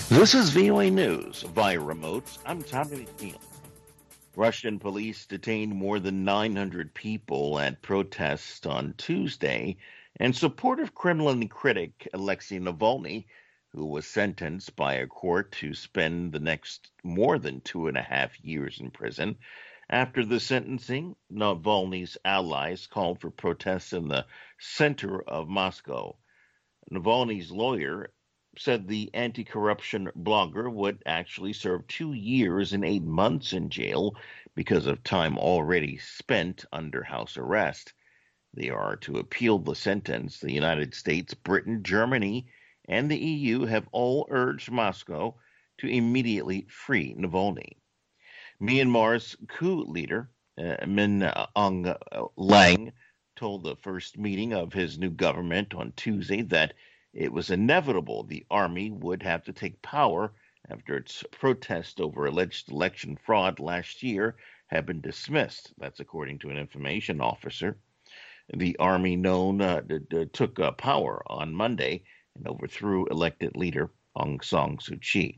This is VOA News via remote. I'm Tommy McNeil. Russian police detained more than 900 people at protests on Tuesday in support of Kremlin critic Alexei Navalny, who was sentenced by a court to spend the next more than 2.5 years in prison. After the sentencing, Navalny's allies called for protests in the center of Moscow. Navalny's lawyer said the anti corruption blogger would actually serve 2 years and 8 months in jail because of time already spent under house arrest. They are to appeal the sentence. The United States, Britain, Germany, and the EU have all urged Moscow to immediately free Navalny. Myanmar's coup leader, Min Aung Hlaing, told the first meeting of his new government on Tuesday that it was inevitable the army would have to take power after its protest over alleged election fraud last year had been dismissed. That's according to an information officer. The army took power on Monday and overthrew elected leader Aung San Suu Kyi.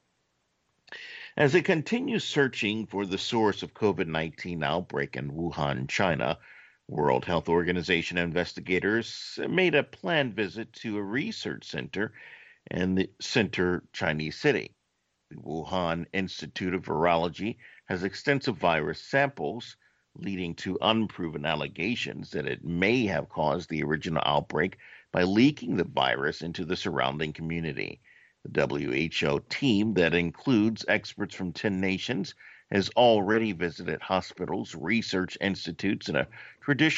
As it continues searching for the source of COVID-19 outbreak in Wuhan, China, World Health Organization investigators made a planned visit to a research center in the center Chinese city. The Wuhan Institute of Virology has extensive virus samples, leading to unproven allegations that it may have caused the original outbreak by leaking the virus into the surrounding community. The WHO team, that includes experts from 10 nations, has already visited hospitals, research institutes, and a traditional